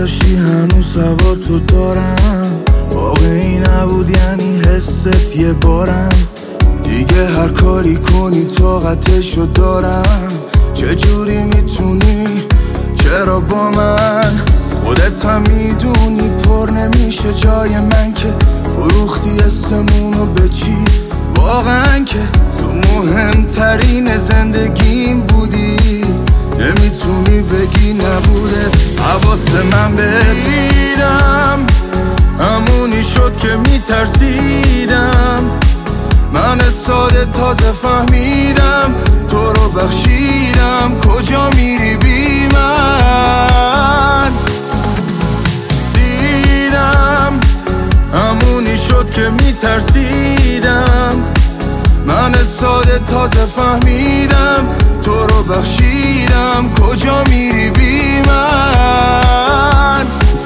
نداشتی هنوز هوا تو دارم، واقعی نبود یعنی حست یه بارم. دیگه هر کاری کنی طاقتشو دارم. چجوری میتونی چرا با من؟ خودت هم میدونی پر نمیشه جای من که فروختی اسمونو به چی؟ واقعا که تو مهمترین زندگیم بودی، نمیتونی بگی نبوده. حواس من بدیدم همونی شد که میترسیدم. من ساده تازه فهمیدم تو رو بخشیدم. کجا میری بی من؟ دیدم همونی شد که میترسیدم. من ساده تازه فهمیدم تو رو بخشیدم. کجا میری بی من؟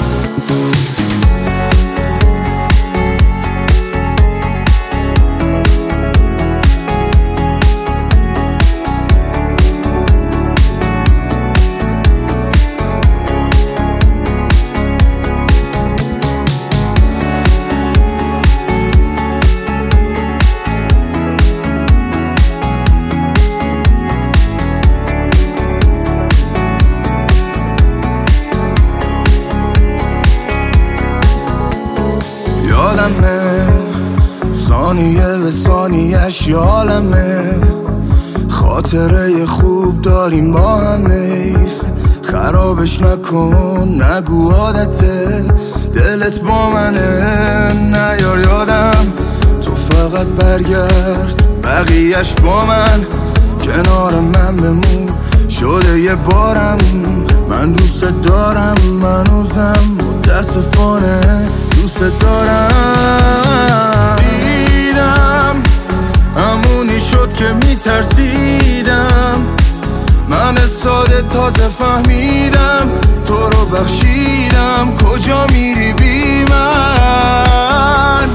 یادمه ثانیه به ثانیه‌اش یالمه، خاطره خوب داریم با هم، حیفه خرابش نکن نگو عادته. دلت با منه نیار یادم، تو فقط برگرد بقیهش با من. کنار من بمون شده یه بارم، من دوست دارم منوزم متاسفانه دوست دارم. دیدم همونی شد که میترسیدم. من ساده تازه فهمیدم تو رو بخشیدم. کجا میری بی من؟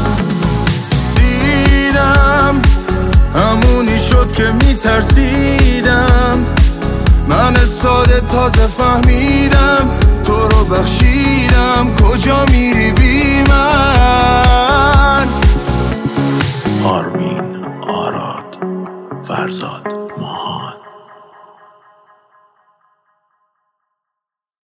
دیدم همونی شد که میترسیدم. من ساده تازه فهمیدم تو رو بخشیدم. کجا میری بی من؟ آرمین آراد فرزاد.